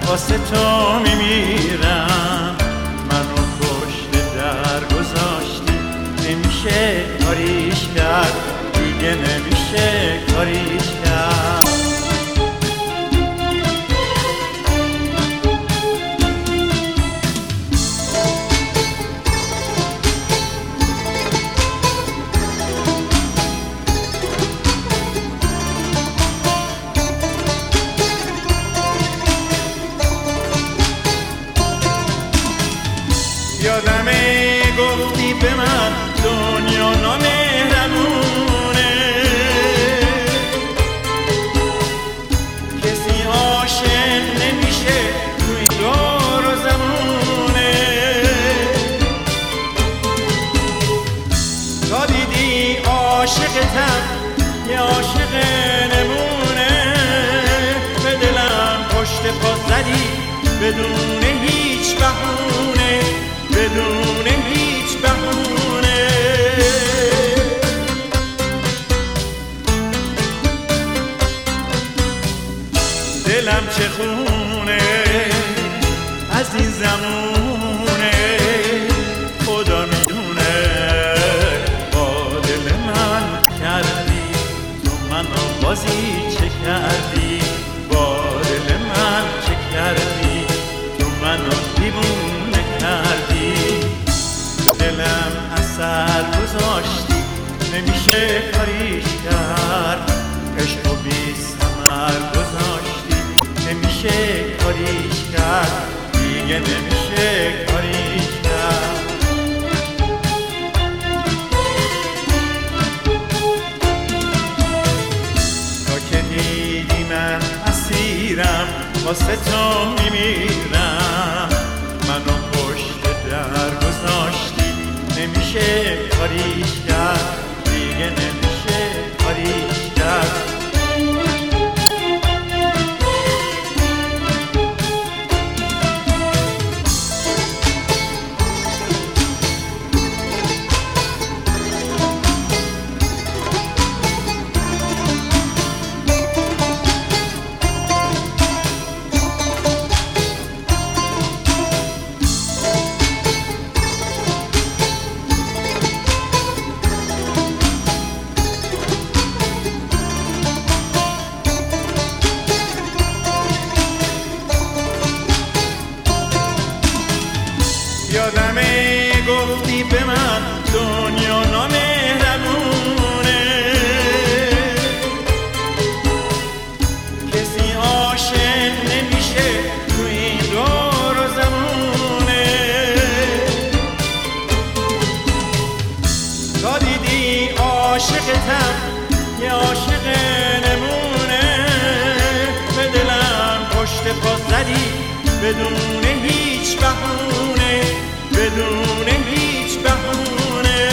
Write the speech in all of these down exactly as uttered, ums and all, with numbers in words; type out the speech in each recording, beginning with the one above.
واسه تو میمیرم. منو پشت در گذاشتی، نمیشه کاریش کرد، دیگه نمیشه کاریش کرد. یادمه گفتی به من دنیا نامهربونه، کسی عاشق نمیشه تو این دور و زمونه. تا دیدی عاشقتم یه عاشق نمونه، به دلم پشت پا زدی بدون هیچ بهونه، بدون هیچ بهونه. دلم چه خونه از این زمونه، خدا میدونه با دل من کردی، تو منو بازی چه کردی، با دل من چه کردی، تو منو دیوونه کردی. دلم اثر گذاشتی، نمیشه کاریش کرد، عشق و بی ثمر گذاشتی، نمیشه کاریش کرد، دیگه نمیشه کاریش کرد. تا که دیدی من اسیرم، واسه تو میمیرم. منو پشت در گذاشتی، نمیشه کاریش کرد، دیگه نمیشه کاریش کرد. یادمه گفتی به من دنیا نامهربونه، کسی عاشق نمیشه تو این دور و زمونه. تا دیدی عاشقتم یه عاشق نمونه، به دلم پشت پا زدی بدون هیچ بهونه، بدون هیچ بهونه.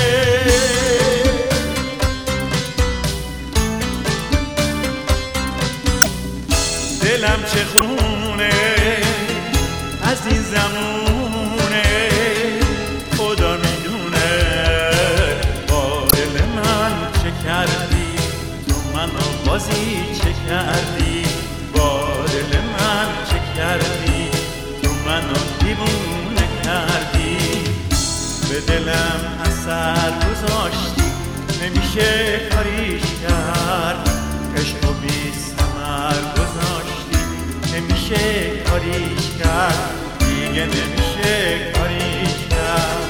دلم چه خونه از این زمونه، خدا میدونه با دل من چه کردی، تو منو بازی چه کردی، با دل من چه کردی، تو منو دیوونه کردی. به دلم اثر گذاشتی، نمیشه کاریش کرد، عشق و بی ثمر گذاشتی، نمیشه کاریش کرد، دیگه نمیشه کاریش کرد.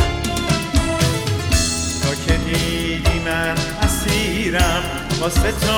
تا که دیدی من اسیرم، واسه تو